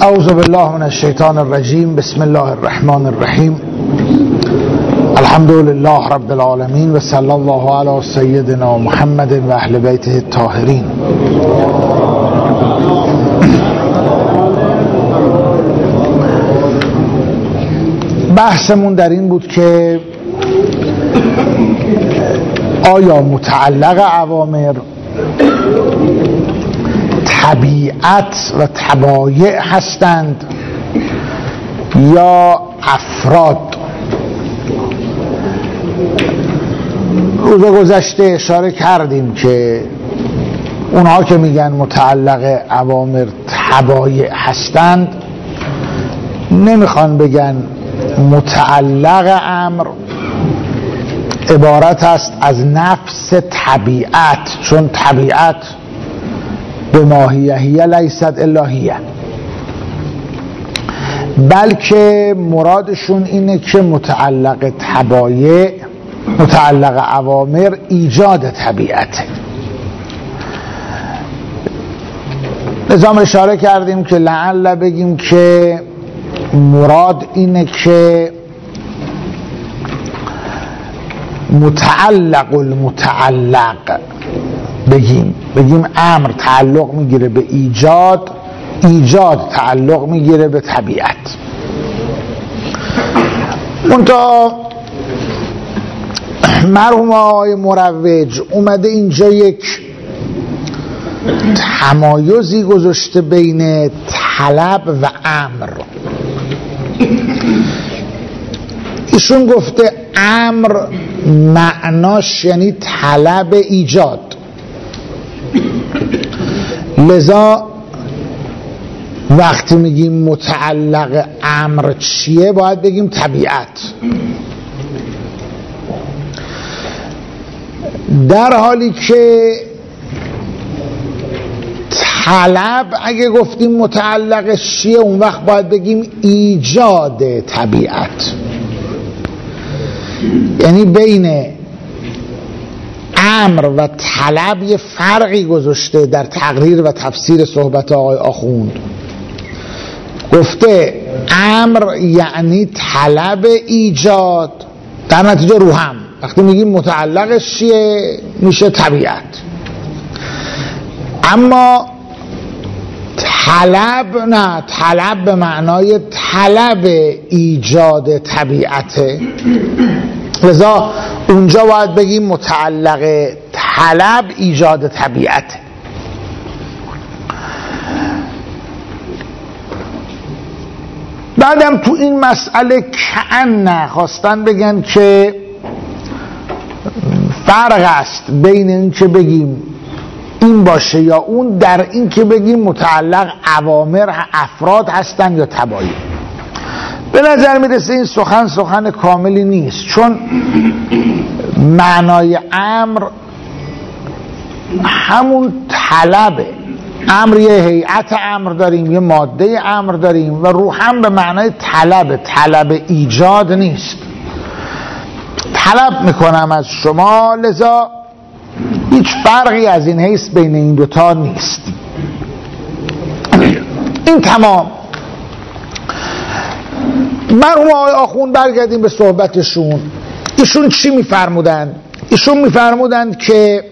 اعوذ بالله من الشیطان الرجیم. بسم الله الرحمن الرحیم. الحمد لله رب العالمین و صلی الله علی سیدنا محمد و اهل بیته الطاهرین. بحثمون در این بود که آیا متعلق اوامر طبیعت و طبایع هستند یا افراد؟ روز گذشته اشاره کردیم که اونها که میگن متعلق اوامر طبایع هستند نمیخوان بگن متعلق امر عبارت است از نفس طبیعت، چون طبیعت به ماهیه لیست الا هیه، بلکه مرادشون اینه که متعلق طبایع، متعلق اوامر ایجاد طبیعته. نظام اشاره کردیم که لعل بگیم که مراد اینه که متعلق المتعلق بگیم امر تعلق میگیره به ایجاد، ایجاد تعلق میگیره به طبیعت. منتها مرحوم آقای مروج اومده اینجا یک تمایزی گذاشته بین طلب و امر. ایشون گفته امر معناش یعنی طلب ایجاد، لذا وقتی میگیم متعلق امر چیه باید بگیم طبیعت، در حالی که طلب اگه گفتیم متعلقش چیه اون وقت باید بگیم ایجاد طبیعت. یعنی بین امر و طلب یه فرقی گذاشته در تقریر و تفسیر صحبت آقای آخوند. گفته امر یعنی طلب ایجاد، در نتیجه رو هم وقتی میگیم متعلقش چیه میشه طبیعت. اما طلب نه، طلب به معنای طلب ایجاد طبیعته، لذا اونجا باید بگیم متعلق طلب ایجاد طبیعته. بعدم تو این مسئله کأن خواستن بگن که فرق است بین این که بگیم این باشه یا اون، در این که بگیم متعلق اوامر افراد هستن یا طبایع. به نظر میرسه این سخن کاملی نیست، چون معنای امر همون طلبه. امر یه هیئت امر داریم، یه ماده امر داریم و رو هم به معنای طلب ایجاد نیست. طلب میکنم از شما، لذا هیچ فرقی از این حیث بین این دوتا نیست. این تمام. مرحوم آقای آخوند برگردیم به صحبتشون. ایشون چی میفرمودن؟ ایشون میفرمودن که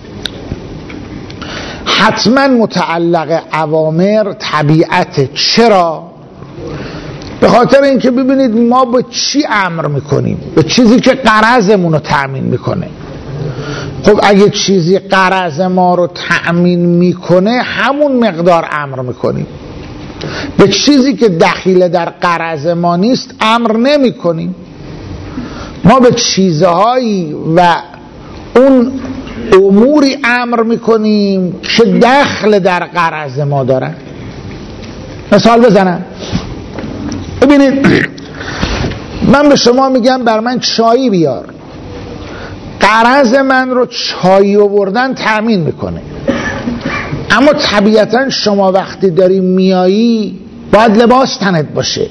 حتما متعلق اوامر طبیعته. چرا؟ به خاطر اینکه ببینید ما به چی امر میکنیم؟ به چیزی که غرضمون رو تأمین میکنه. خب اگه چیزی غرض ما رو تأمین میکنه همون مقدار امر میکنیم. به چیزی که دخیل در غرض ما نیست امر نمی کنیم. ما به چیزهایی و اون اموری امر میکنیم که دخل در غرض ما دارن. مثال بزنم. ببینید من به شما میگم بر من چایی بیار، غرض من رو چایی آوردن تأمین میکنه، اما طبیعتا شما وقتی داری میایی باید لباس تنت باشه.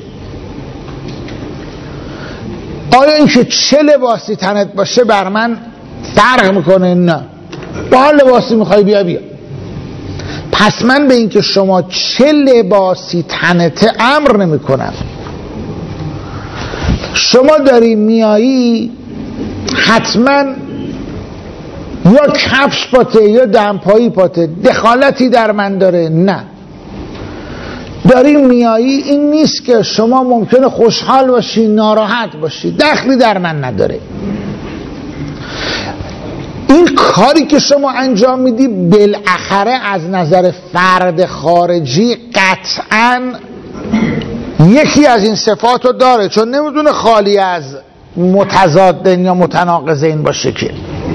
آیا اینکه چه لباسی تنت باشه بر من فرق میکنه؟ نه. با هر لباسی میخوای بیا. پس من به اینکه شما چه لباسی تنته امر نمی کنم. شما داری میایی حتما یا کفش پاته یا دمپایی پاته، دخالتی در من داره؟ نه. داری میایی این نیست که شما ممکنه خوشحال باشی ناراحت باشی، دخلی در من نداره. این کاری که شما انجام میدی بالاخره از نظر فرد خارجی قطعاً یکی از این صفات رو داره، چون نمیدونه خالی از متضادین یا متناقضین باشه که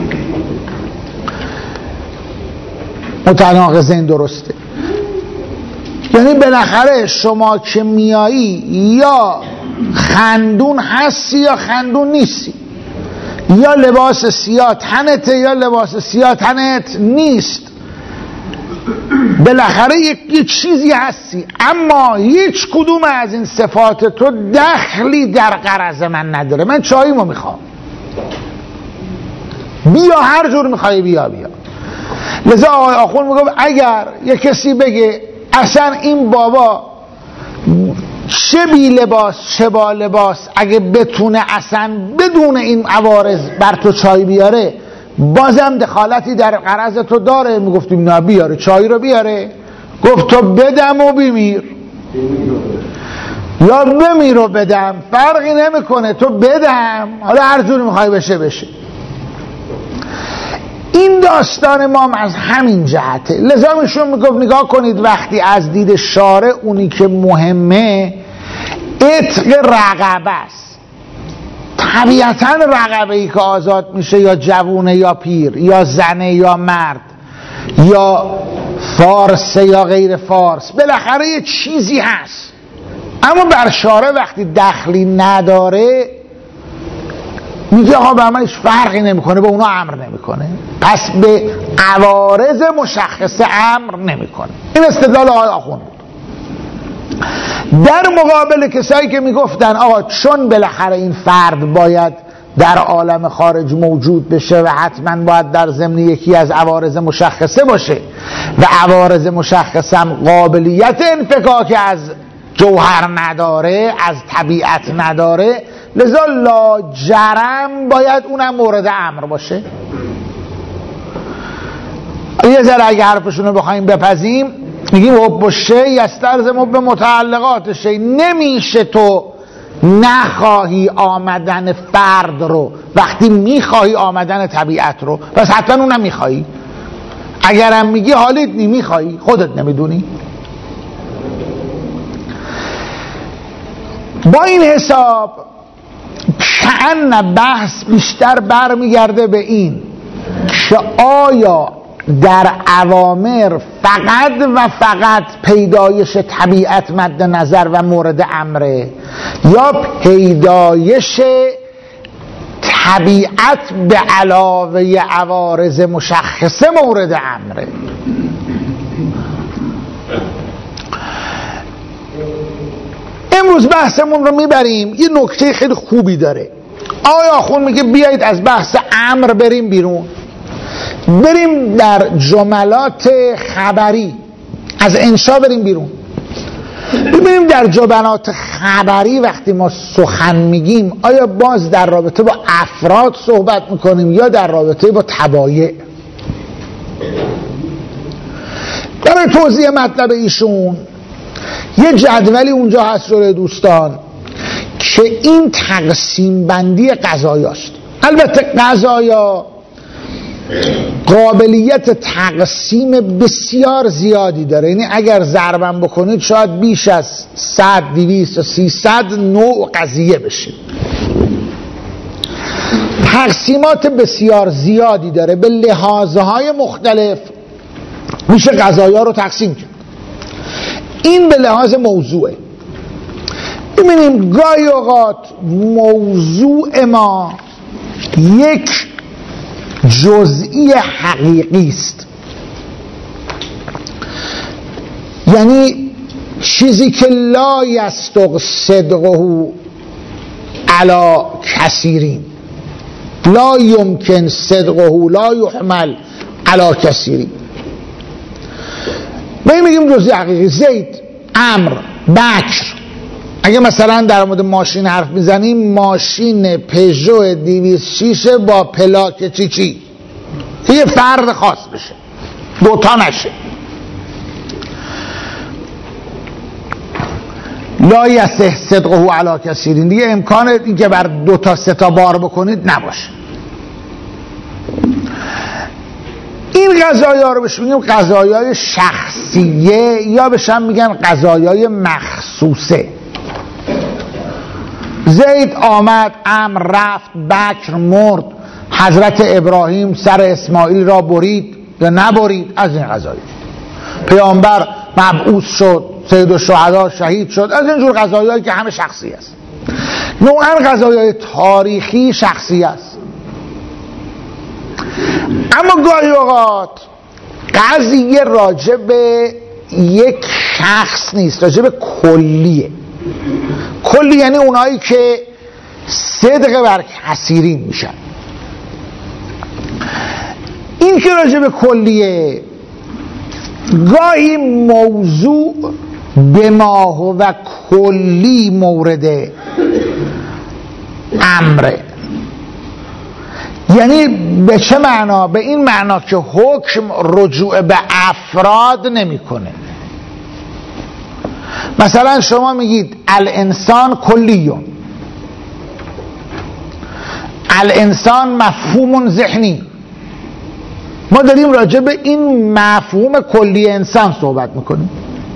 متناقضین درسته. یعنی بالاخره شما که میایی یا خندون هستی یا خندون نیستی، یا لباس سیاه تنته یا لباس سیاه تنت نیست، بالاخره یک چیزی هستی. اما هیچ کدوم از این صفات تو دخلی در غرض من نداره. من چاییمو میخوام، بیا هر جور میخوای بیا. لذا آقای آخوند میگه اگر یک کسی بگه اصلا این بابا چه بی لباس چه با لباس، اگه بتونه اصلا بدون این عوارض بر تو چای بیاره، بازم دخالتی در غرض تو داره. میگفتیم نه بیاره چای رو بیاره، گفت تو بدم و بمیر یا بمیر و بدم فرقی نمیکنه، تو بدم، حالا هر جور میخوای بشه. این داستان ما از همین جهته. لذا میشون میگفت نگاه کنید وقتی از دید شارع اونی که مهمه عتق رقبه است. طبیعتا رقبه ای که آزاد میشه یا جوونه یا پیر یا زنه یا مرد یا فارسه یا غیر فارس، بالاخره یه چیزی هست. اما بر شارع وقتی دخلی نداره میگه آقا به من هیچ فرقی نمیکنه، به اونا امر نمیکنه، پس به عوارض مشخصه امر نمیکنه. این استدلال آقای آخوند بود. در مقابل کسایی که میگفتن آقا چون بالاخره این فرد باید در عالم خارج موجود بشه و حتما باید در ضمن یکی از عوارض مشخصه باشه و عوارض مشخصه هم قابلیت انفکاک از جوهر نداره، از طبیعت نداره، لذا لاجرم باید اونم مورد امر باشه. یه ذره اگه حرفشونو بخوایم بپذیم میگیم حب شی یستلزم به متعلقات شی. نمیشه تو نخواهی آمدن فرد رو وقتی میخواهی آمدن طبیعت رو، پس حتما اونم میخواهی. اگرم میگی حالیت نمیخواهی، خودت نمیدونی. با این حساب کأن بحث بیشتر برمیگرده به این که آیا در اوامر فقط و فقط پیدایش طبیعت مد نظر و مورد امره، یا پیدایش طبیعت به علاوه عوارض مشخصه مورد امره. امروز بحثمون رو میبریم یه نکته خیلی خوبی داره. آقای آخوند میگه بیایید از بحث امر بریم بیرون، بریم در جملات خبری، از انشا بریم بیرون، ببینیم در جملات خبری وقتی ما سخن میگیم آیا باز در رابطه با افراد صحبت میکنیم یا در رابطه با تبایع. برای توضیح مطلب ایشون یه جدولی اونجا هست جلوی دوستان که این تقسیم بندی قضایاست. البته قضایا قابلیت تقسیم بسیار زیادی داره، یعنی اگر ضربم بکنید شاید بیش از 100 200 و 300 نوع قضیه بشه. تقسیمات بسیار زیادی داره، به لحاظهای مختلف میشه قضایا رو تقسیم کرد. این به لحاظ موضوعه. ببینیم گاهی اوقات موضوع ما یک جزئی حقیقی است، یعنی چیزی که لا یصدق صدقه علی کثیرین، لا یمکن صدقه لا یحمل علی کثیرین. ما میگیم جزئی حقیقی. زید، عمرو، بکر. اگه مثلا در مورد ماشین حرف میزنیم، ماشین پژو 206 با پلاک چی یه فرد خاص بشه، دوتا نشه. لا یصح صدقه علی کثیرین، دیگه امکان این که بر 2 تا 3 تا بار بکنید نباشه. این قضایا رو بهش میگیم قضایای شخصیه، یا بهش هم میگن قضایای مخصوصه. زید آمد، عمرو رفت، بکر مرد، حضرت ابراهیم سر اسماعیل را برید یا نبرید، از این قضایا. پیامبر مبعوث شد، سید الشهدا شهید شد، از این جور قضایایی که همه شخصی است. نوعا قضایای تاریخی شخصی است. اما گاهی اوقات قضیه راجع به یک شخص نیست، راجع به کلیه. کلی یعنی اونایی که صدق بر کثیرین میشن. این که راجع به کلیه، گاهی موضوع به ما و کلی مورد امره. یعنی به چه معنا؟ به این معنا که حکم رجوع به افراد نمیکنه. مثلا شما میگید الانسان کلیون، الانسان مفهوم ذهنی. ما داریم راجع به این مفهوم کلی انسان صحبت میکنیم.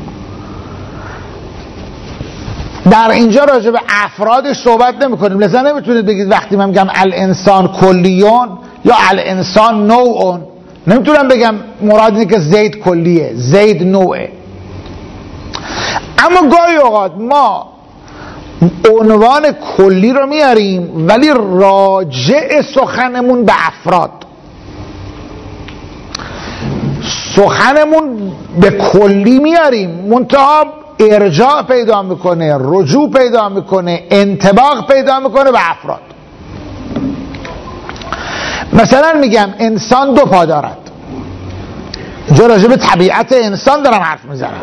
در اینجا راجع به افرادش صحبت نمیکنیم. لذا نمیتونید بگید وقتی من میگم الانسان کلیون یا الانسان نوعون، نمیتونم بگم مراد اینه که زید کلیه، زید نوعه. اما گاهی اوقات ما عنوان کلی رو میاریم ولی راجع سخنمون به افراد، سخنمون به کلی میاریم، منتها ارجاع پیدا میکنه، رجوع پیدا میکنه، انطباق پیدا میکنه به افراد. مثلا میگم انسان 2 پا دارد، اینجا راجع به طبیعت انسان دارم حرف میزنم.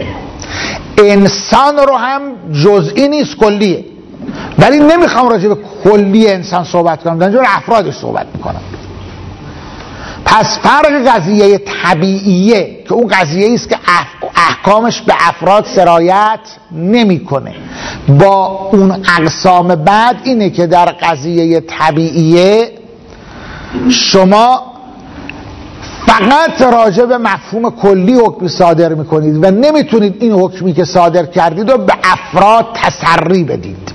انسان رو هم جزئی نیست، کلیه. ولی نمیخوام راجع به کلی انسان صحبت کنم، در اینجا افرادش صحبت میکنم. پس فرق قضیه طبیعیه که اون قضیه است که احکامش به افراد سرایت نمیکنه، با اون اقسام بعد اینه که در قضیه طبیعیه شما فقط راجع به مفهوم کلی حکمی صادر میکنید و نمیتونید این حکمی که صادر کردید رو به افراد تسری بدید.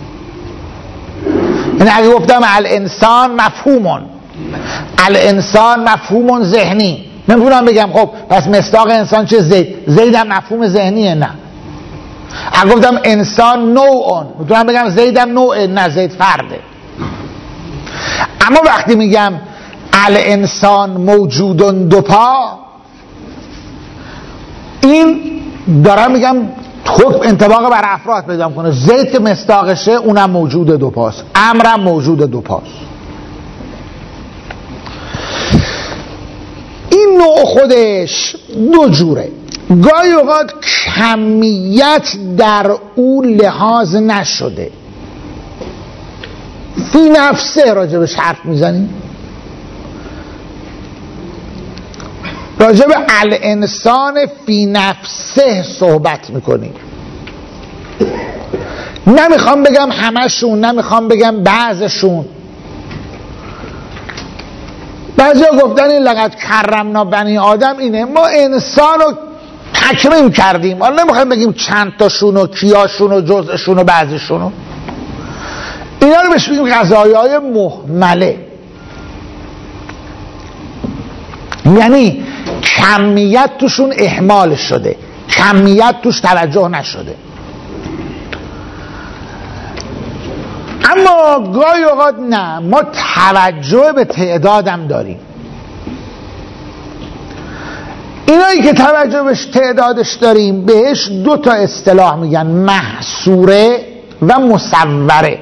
این اگه گفتم الانسان مفهومون، الانسان مفهوم ذهنی، نمیتونم بگم خب پس مصداق انسان چه؟ زید. زید هم مفهوم ذهنیه؟ نه. اگه گفتم انسان نوعون، میتونم بگم زید هم نوعه؟ نه، زید فرده. اما وقتی میگم الانسان موجودون 2 پا، این دارم میگم خب انطباق بر افراد پیدا کنه. زید که مصداقشه اونم موجود 2 پاست، امرم موجود 2 پاست. این نوع خودش 2 جوره. گاهی اوقات کمیت در او لحاظ نشده، فی نفسه راجبش حرف میزنیم. راجب الانسان فی نفسه صحبت میکنیم. نمیخوام بگم همشون، نمیخوام بگم بعضشون. بعضی ها گفتن این لقد کرمنا بنی آدم اینه، ما انسان رو تکریم کردیم، حالا نمیخوایم بگیم چند تاشون و کیاشون و جزءشون و بعضشون. اینا رو بهش بگیم قضایای مهمله، یعنی کمیت توشون اهمال شده، کمیت توش توجه نشده. اما گاهی اوقات نه، ما توجه به تعدادم داریم. اینایی که توجه به تعدادش داریم بهش 2 تا اصطلاح میگن، محصوره و مصوره.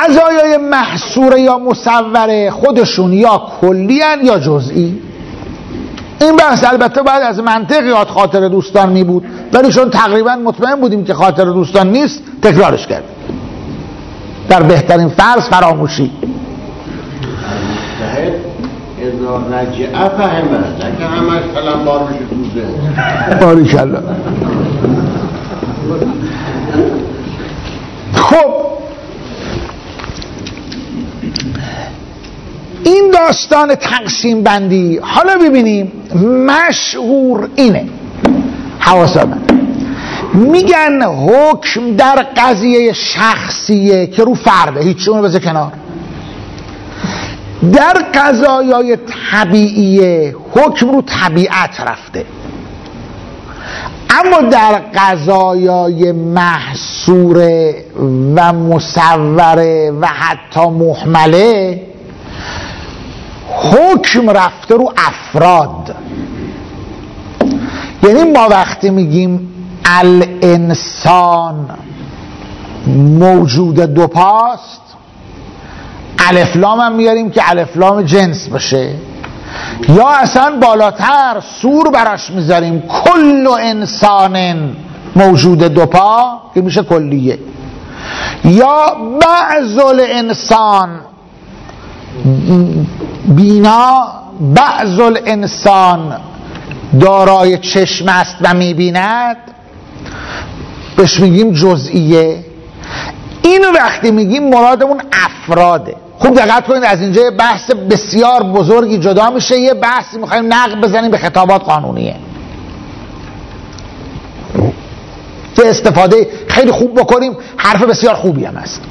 قضایای محصوره یا مصوره خودشون یا کلی هن یا جزئی. این بحث البته باید از منطق یاد خاطر دوستان می بود، ولی چون تقریبا مطمئن بودیم که خاطر دوستان نیست تکرارش کرد در بهترین فرض فراموشی. اذا رجع فهمه که همش تلمبار میشه توزه. باریکالله. خب این داستان تقسیم بندی حالا ببینیم مشهور اینه، حواسا من میگن حکم در قضیه شخصیه که رو فرده، هیچ اونو بذار کنار. در قضایای طبیعیه حکم رو طبیعت رفته، اما در قضایای محصوره و مصوره و حتی محمله حکم رفته رو افراد. یعنی ما وقتی میگیم الانسان موجود دو پاست، الفلام هم میاریم که الفلام جنس باشه، یا اصلا بالاتر سور براش میذاریم کل انسان موجود دو پا که میشه کلیه، یا بعض الانسان بینا، بعض الانسان دارای چشم است و میبیند، بهش میگیم جزئیه. اینو وقتی میگیم مرادمون افراده. خوب دقت کنید، از اینجا بحث بسیار بزرگی جدا میشه، یه بحثی میخوایم نقد بزنیم به خطابات قانونیه که استفاده خیلی خوب بکنیم، حرف بسیار خوبی هم هست.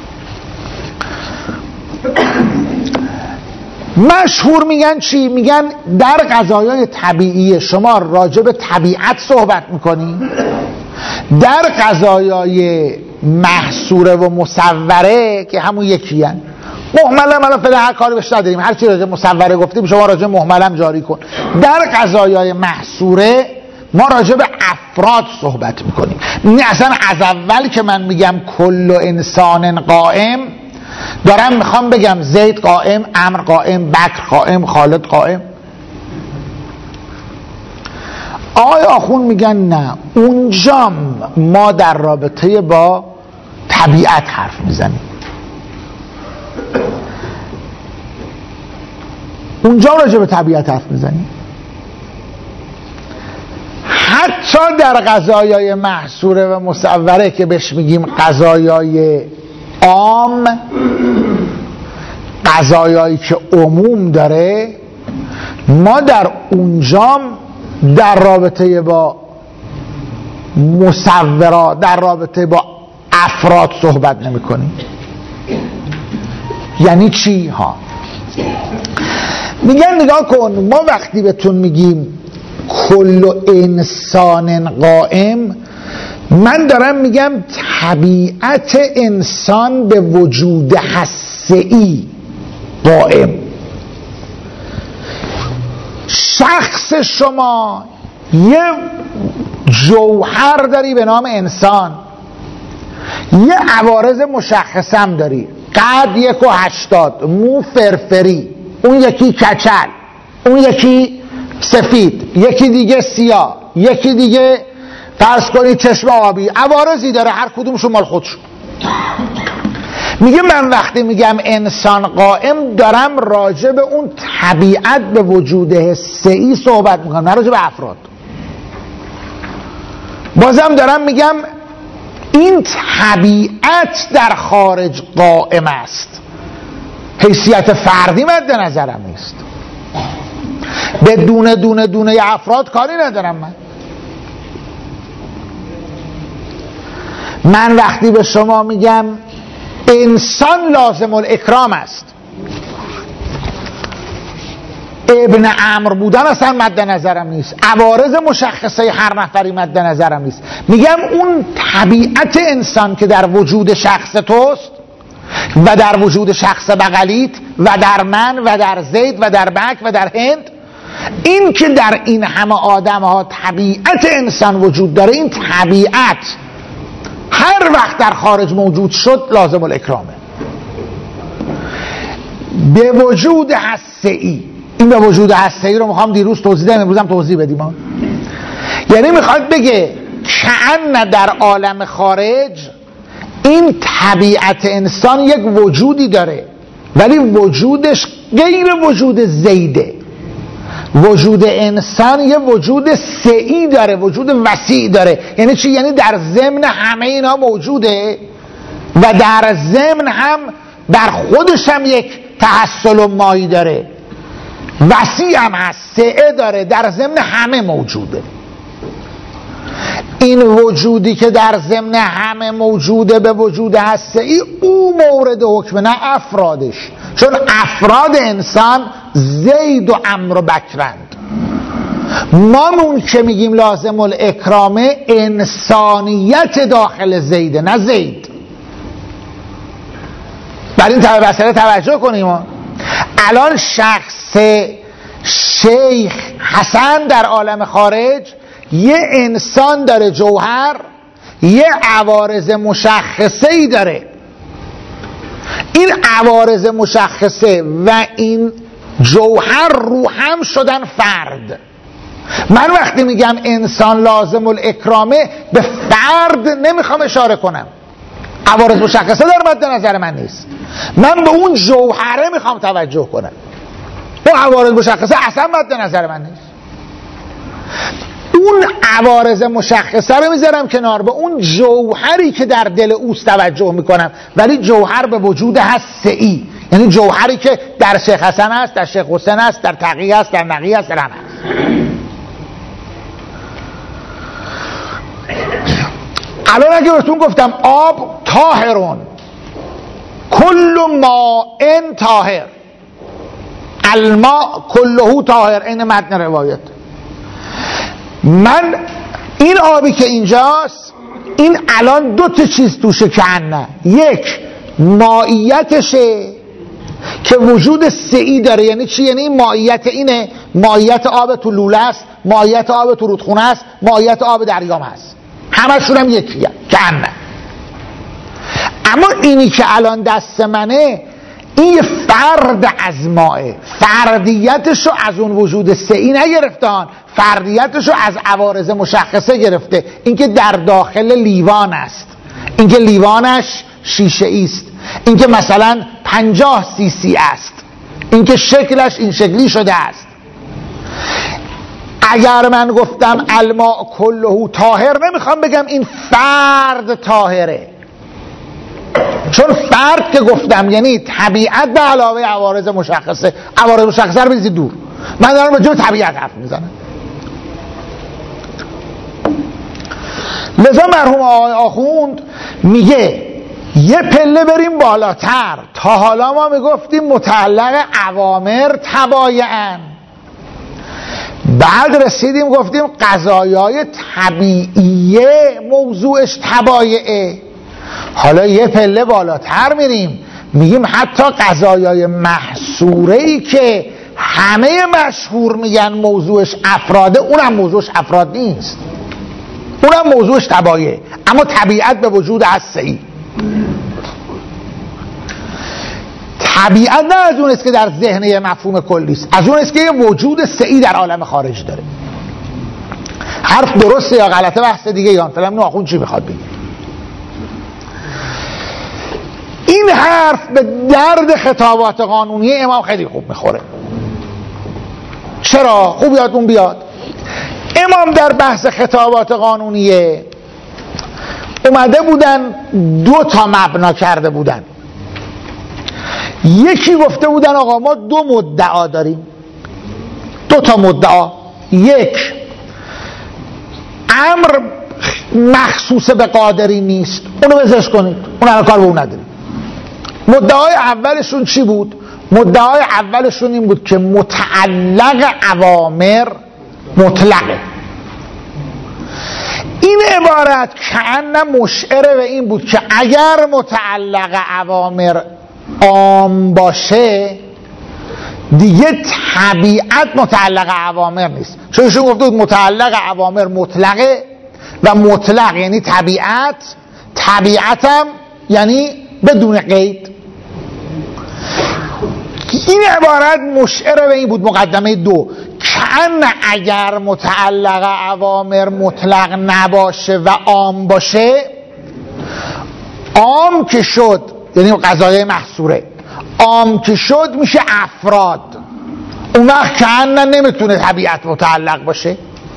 مشهور میگن چی؟ میگن در قضایای طبیعی شما راجع به طبیعت صحبت میکنی، در قضایای محصوره و مصوره که همون یکی هن. محملم الان فعلا هر کاری بهش نداریم، هر چی راجع مصوره گفتیم شما راجع محملم جاری کن. در قضایای محصوره ما راجع به افراد صحبت میکنیم. اصلا از اول که من میگم کل انسان قائم، دارم میخوام بگم زید قائم، عمرو قائم، بکر قائم، خالد قائم. آقای آخوند میگن نه، اونجا ما در رابطه با طبیعت حرف میزنیم، اونجا راجع به طبیعت حرف میزنیم. حتی در قضایای محصوره و مصوره که بهش میگیم قضایای عام، قضایایی که عموم داره، ما در اونجا در رابطه با مصورات، در رابطه با افراد صحبت نمی کنیم. یعنی چی ها؟ میگن نگاه کن، ما وقتی بهتون میگیم کل انسان قائم، من دارم میگم طبیعت انسان به وجود هسته‌ای قائم. شخص شما یه جوهر داری به نام انسان، یه عوارض مشخصم داری، قد 1.80، مو فرفری، اون یکی کچل، اون یکی سفید، یکی دیگه سیاه، یکی دیگه فرض کنید چشم آبی، عوارضی داره هر کدومشون مال خودشون. میگه من وقتی میگم انسان قائم دارم راجع به اون طبیعت به وجود حسه‌ای صحبت میکنم، نه راجع به افراد. بازم دارم میگم این طبیعت در خارج قائم است، حیثیت فردی مد نظرم نیست. به دونه دونه دونه افراد کاری ندارم. من وقتی به شما میگم انسان لازم الاکرام است، ابن عمرو بودن اصلا مد نظرم نیست، عوارض مشخصه هر نفری مد نظرم نیست. میگم اون طبیعت انسان که در وجود شخص توست و در وجود شخص بغلیت و در من و در زید و در بک و در هند، این که در این همه آدم ها طبیعت انسان وجود داره، این طبیعت هر وقت در خارج موجود شد لازم الاکرامه. به وجود هسته‌ای. این به وجود هسته‌ای رو میخوام دیروز توضیح بدم، امروز هم توضیح بدیم. یعنی میخواد بگه کأن در عالم خارج این طبیعت انسان یک وجودی داره ولی وجودش غیر وجود زیده. وجود انسان یه وجود سعی داره، وجود وسیع داره. یعنی چی؟ یعنی در ضمن همه اینا موجوده و در ضمن هم در خودش هم یک تحصل و مایی داره، وسیع هم هست، سعه داره، در ضمن همه موجوده. این وجودی که در ضمن همه موجوده به وجود هستی، او مورد حکم، نه افرادش، چون افراد انسان زید و عمرو و بکرند. مامون که میگیم لازم الاکرامه انسانیت داخل زیده، نه زید. بر این مسئله توجه کنیم. الان شخص شیخ حسن در عالم خارج یه انسان داره، جوهر، یه عوارض مشخصه‌ای داره. این عوارض مشخصه و این جوهر رو هم شدن فرد. من وقتی میگم انسان لازم الاکرامه به فرد نمیخوام اشاره کنم، عوارض مشخصه در مد نظر من نیست، من به اون جوهره میخوام توجه کنم. اون عوارض مشخصه اصلا مد نظر من نیست. اون عوارض مشخصه رو میذارم کنار، به اون جوهری که در دل اوست توجه میکنم. ولی جوهر به وجود هستی، یعنی جوهری که در شیخ حسن است، در شیخ حسین است، در تقی است، در نقی است، در همه است. الان اگه بهتون گفتم آب طاهرون، کل ماء طاهر، الماء کله طاهر، این متن روایت. من این آبی که اینجاست، این الان دو تا چیز توشه کنه. یک مائیتشه که وجود سعی داره. یعنی چی؟ یعنی این مائیت اینه، مائیت آب تو لوله است، مائیت آب تو رودخونه است، مائیت آب دریام هست، همشون هم یکیه کنه. اما اینی که الان دست منه، این یه فرد از ماه، فردیتشو از اون وجود سعی نگرفتان، فردیتشو از عوارض مشخصه گرفته. اینکه در داخل لیوان است، اینکه لیوانش شیشه است، اینکه مثلا 50 سی است، اینکه شکلش این شکلی شده است. اگر من گفتم الماء کله طاهر، نمیخوام بگم این فرد طاهره، چون فرد که گفتم یعنی طبیعت به علاوه عوارض مشخصه. عوارض مشخصه رو بریزید دور، من دارم به جای طبیعت حرف میزنم. لذا مرحوم آقای آخوند میگه یه پله بریم بالاتر. تا حالا ما میگفتیم متعلق اوامر تبایعن، بعد رسیدیم گفتیم قضایای طبیعیه موضوعش تبایعه. حالا یه پله بالاتر میریم، میگیم حتی قضایای محصوره‌ای که همه مشهور میگن موضوعش افراده، اونم موضوعش افراد نیست، اونم موضوعش تبایعه، اما طبیعت به وجود هستی. طبیعت نه از اون است که در ذهن یه مفهوم کلی است، از اون است که یه وجود سعی در عالم خارج داره. حرف درسته یا غلطه بحث دیگه، یا فلان ناخون چی میخواد بگه. این حرف به درد خطابات قانونی امام خیلی خوب میخوره. چرا؟ خوب یادتون بیاد امام در بحث خطابات قانونیه اومده بودن دو تا مبنا کرده بودن. یکی گفته بودن آقا ما دو مدعا داریم، دو تا مدعا. یک، امر مخصوص به قادری نیست، اونو بزرش کنید، اون همه کار به اون نداریم. مدعای اولشون چی بود؟ مدعای اولشون این بود که متعلق اوامر مطلقه. این عبارت کأن مشعر به این بود که اگر متعلق اوامر عام باشه دیگه طبیعت متعلق اوامر نیست، چون ایشون گفته بود متعلق اوامر مطلقه و مطلق یعنی طبیعت، طبیعتم یعنی بدون قید. این عبارت مشعر به این بود، مقدمه 2، کأن اگر متعلق اوامر مطلق نباشه و عام باشه، عام که شد یعنی قضایای محصوره، عام که شد میشه افراد، اون وقت کأن نمیتونه طبیعت متعلق باشه.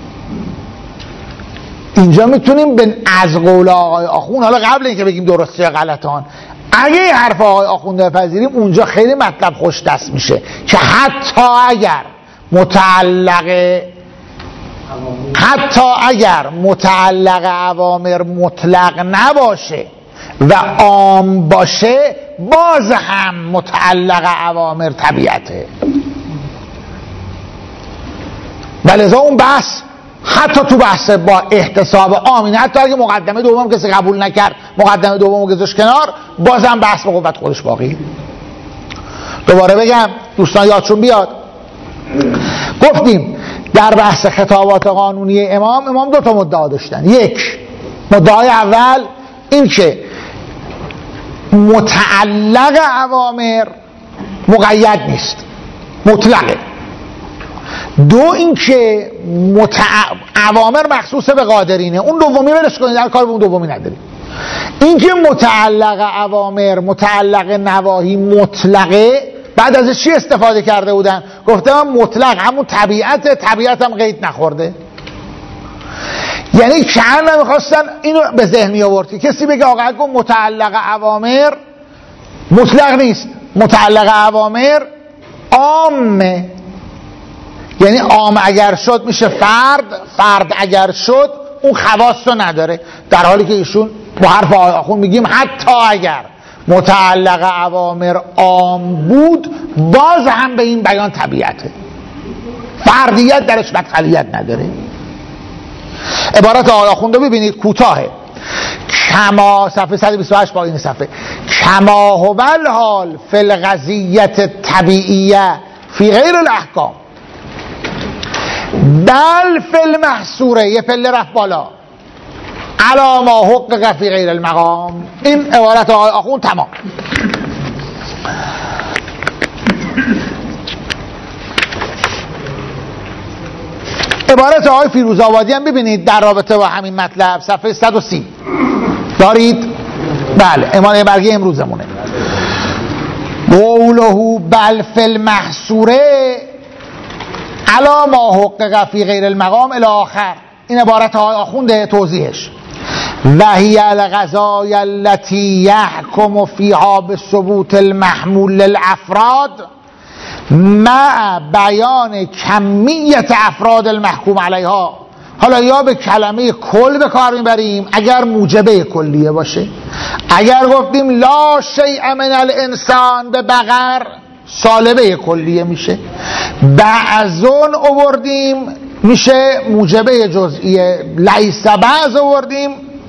اینجا میتونیم از قول آقای آخوند، حالا قبل اینکه بگیم درسته یا غلطان، اگه این حرف آقای آخوند بپذیریم اونجا خیلی مطلب خوش دست میشه که حتی اگر متعلق اوامر مطلق نباشه و عام باشه، باز هم متعلق اوامر طبیعته. ولذا اون بحث حتی تو بحث با احتساب عام، حتی اگه مقدمه دوم کسی قبول نکرد، مقدمه دوم گذاشت کنار، بازم بحث به قوت خودش باقی. دوباره بگم دوستان یادشون بیاد، گفتیم در بحث خطابات قانونی امام 2 تا مدعا داشتن. یک، مدعای اول این که متعلق اوامر مقید نیست، مطلقه. 2 این که اوامر مخصوص به قادرینه، اون دومی ولش کنید، در کار به اون دومی نداریم. این که متعلق اوامر متعلق نواهی مطلقه، بعد ازش چی استفاده کرده بودن؟ گفتم مطلق همون طبیعت هم قید نخورده. یعنی چند نمیخواستن اینو به ذهن می آورد که کسی بگه آقا گفت متعلق اوامر مطلق نیست، متعلق اوامر عامه، یعنی عام اگر شد میشه فرد اگر شد اون خواص رو نداره، در حالی که ایشون با حرف آقای آخوند میگیم حتی اگر متعلق اوامر عام بود، باز هم به این بیان طبیعته، فردیت درش مدخلیت نداره. عبارت آقای آخوند رو ببینید، کوتاهه. کما، صفحه 128 با این صفحه، کما هو الحال فی القضیت طبیعیه فی غیر الاحکام بل فی المحصوره، یه پله رفت بالا، علی ما حقق فی غیر المقام. این عبارت آقای آخوند تمام. عبارت آقای فیروزآبادی هم ببینید در رابطه با همین مطلب، صفحه 130 دارید؟ بله، امانه برگه امروزمونه. قوله بل فی المحصوره علی ما حقق فی غیر المقام الی آخر. این عبارت آقای آخونده، توضیحش و هی القضایا التي یحکم فیها بثبوت المحمول للافراد مع بیان کمیت افراد المحکوم علیها. حالا یا به کلمه کل به کار میبریم اگر موجبه کلیه باشه، اگر گفتیم لا شیء من الانسان به بقر، سالبه کلیه میشه. بعضون آوردیم میشه موجبه جزئیه، لیس بعض آوردیم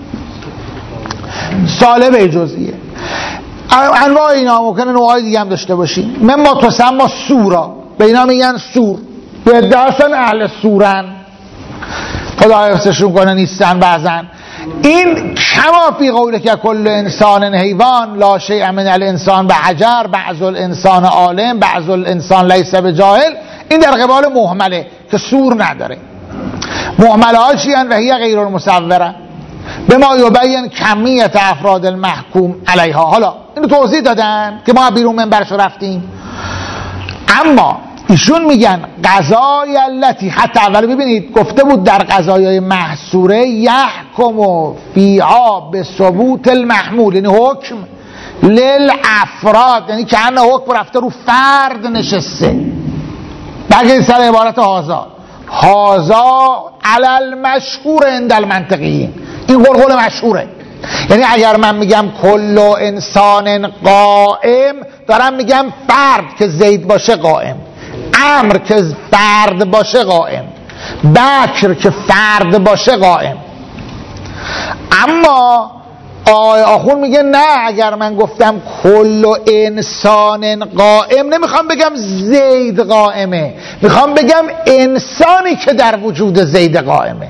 سالبه جزئیه. انواع اینا ممکنه نوعای دیگه هم داشته باشیم. مما تسمى سورا، به اینا میگن سور، به ادعاشون اهل سورن، خدا حفظشون کنه نیستن بعضن. این کما فی قوله که کل انسان حیوان لا شیء من الانسان به حجر، بعض الانسان عالم، بعض الانسان لیس بجاهل، این در قبال محمله که سور نداره. محمله ها چی هن؟ و هی غیر المصوره به ما یبین کمیت افراد المحکوم علیها. حالا اینو توضیح دادن که ما بیرون منبرش رفتیم. اما ایشون میگن قضای التی، حتی اول ببینید گفته بود در قضایای محصوره یحکم فیها به ثبوت المحمول، یعنی حکم للافراد، یعنی که همه حکم رفته رو فرد نشسته. بگید سر عبارت هازا علی المشهور عند المنطقیین، این قول مشهوره. یعنی اگر من میگم کل انسان قائم، دارم میگم فرد که زید باشه قائم، امر که فرد باشه قائم، بکر که فرد باشه قائم. اما آقای آخوند میگه نه، اگر من گفتم کل انسان قائم، نمیخوام بگم زید قائمه، میخوام بگم انسانی که در وجود زید قائمه.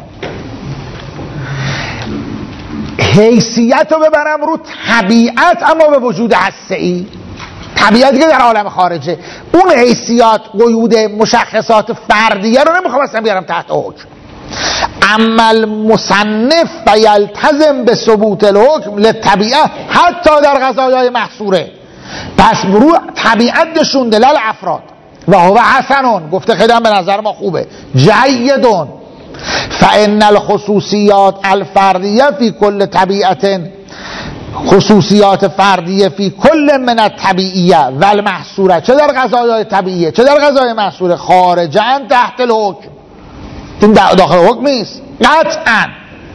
حیثیت رو ببرم رو طبیعت، اما به وجود هسته‌ای. طبیعتی که در عالم خارجه. اون حیثیات قیود مشخصات فردیه رو نمیخوام اصلا بیارم تحت حکم. اما المصنف و یلتزم به ثبوت الحکم للطبیعه حتی در قضایای محصوره. پس برو طبیعت نشونده لل افراد و هو حسنون، گفته خیلی به نظر ما خوبه، جیدون فان الخصوصیات الفردیه فی کل طبیعت، خصوصیات فردیه فی کل من الطبیعیه و المحصوره، چه در قضایای طبیعیه چه در قضایای محصوره، خارجاً تحت الحکم، این داخل حکم نیست قطعاً.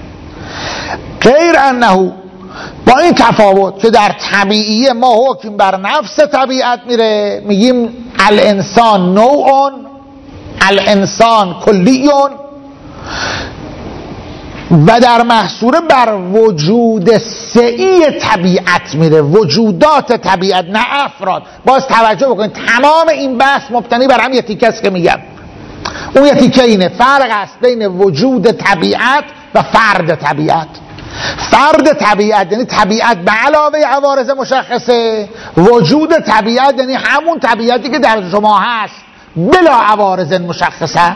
غیر انه، با این تفاوت که در طبیعیه ما حکم بر نفس طبیعت میره، میگیم الانسان نوعون، الانسان کلیون، و در محصوره بر وجود سعی طبیعت میره، وجودات طبیعت نه افراد. باز توجه بکنید تمام این بحث مبتنی بر هم یه تیکه است که میگم، اون یه تیکه اینه، فرق است بین وجود طبیعت و فرد طبیعت. فرد طبیعت یعنی طبیعت به علاوه عوارض مشخصه، وجود طبیعت یعنی همون طبیعتی که در شما هست بلا عوارض مشخصه.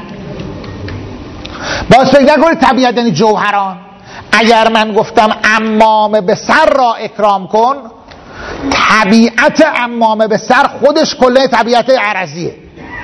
باز فکر نکنید طبیعت یعنی جوهران. اگر من گفتم عمامه به سر را اکرام کن، طبیعت عمامه به سر خودش کله طبیعت عرضیه.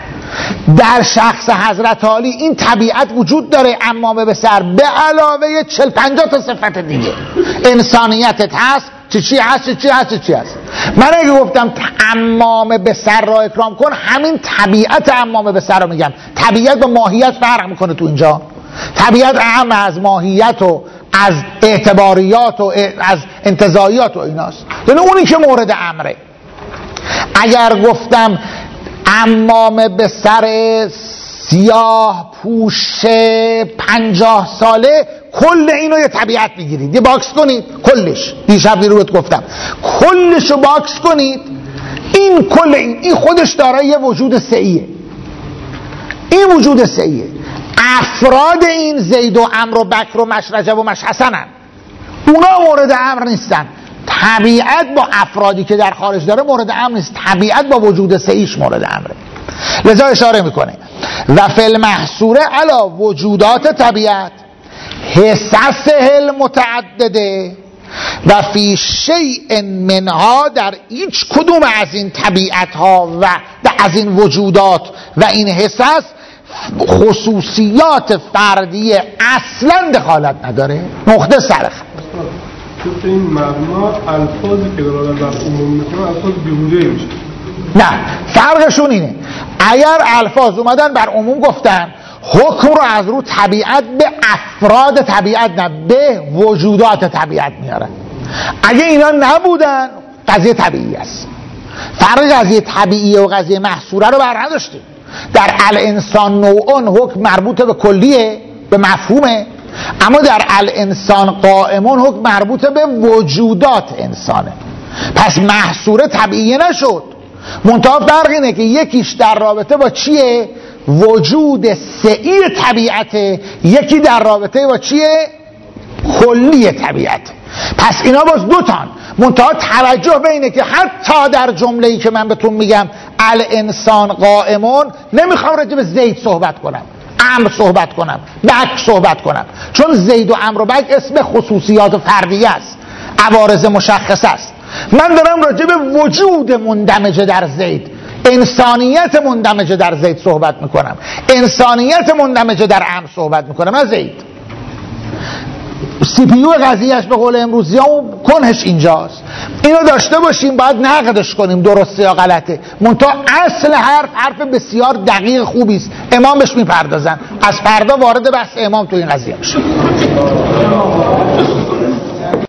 در شخص حضرت عالی این طبیعت وجود داره، عمامه به سر به علاوه 40-50 تا صفت دیگه. انسانیتت هست، چی هست. من اگه گفتم عمامه به سر را اکرام کن، همین طبیعت عمامه به سر رو میگم. طبیعت با ماهیت فرق میکنه تو اینجا. طبیعت اهم از ماهیت و از اعتباریات و از انتزاعیات و ایناست، یعنی اونی که مورد امره. اگر گفتم عمامه به سر سیاه پوش 50 ساله، کل اینو یه طبیعت بگیرید، یه باکس کنید کلش، دیشب دیروت گفتم کلش رو باکس کنید، این کل این خودش داره یه وجود سعیه. این وجود سعیه. افراد این زید و عمرو و بکر و مشرجب و مشحسنن، اونا مورد امر نیستن. طبیعت با افرادی که در خارج داره مورد امر نیست، طبیعت با وجود سعیش مورد امره. لذا اشاره میکنه و فی المحصوره علا وجودات طبیعت حصص المتعدده و فی شیء منها، در هیچ کدوم از این طبیعت ها و از این وجودات و این حصص خصوصیات فردی اصلا دخالت نداره. نقطه سرخ تو این مبنا الفاظی که دارن بر عموم میکنن الفاظ بیهوده میشه. نه، فرقشون اینه اگر الفاظ اومدن بر عموم گفتن، حکم رو از رو طبیعت به افراد طبیعت نه به وجودات طبیعت میارن. اگه اینا نبودن قضیه طبیعی است. فرق قضیه طبیعی و قضیه محصوره رو بر نداشتیم. در الانسان نوعون حکم مربوط به کلیه، به مفهومه، اما در الانسان قائمون حکم مربوط به وجودات انسانه. پس محصوره طبیعی نشد. منتها فرق اینه که یکیش در رابطه با چیه؟ وجود سعی طبیعته، یکی در رابطه با چیه؟ کلی طبیعته. پس اینا باز دوتان. منتها توجه به اینه که حتی در جمله‌ای که من بهتون میگم الانسان قائمون، نمیخوام راجع به زید صحبت کنم، امر صحبت کنم، بک صحبت کنم، چون زید و امر و بک اسم خصوصیات فردیه است، عوارض مشخص است. من دارم راجع به وجود مندمج در زید، انسانیت مندمج در زید صحبت میکنم، انسانیت مندمج در امر صحبت میکنم، نه زید. سی پی یو قضیهش به قول امروزی اون کنهش اینجاست. اینو داشته باشیم، باید نقدش کنیم درسته یا غلطه. منتها اصل حرف بسیار دقیق خوبی است. امام بهش میپردازن. از فردا وارد بحث امام تو این قضیه میشه.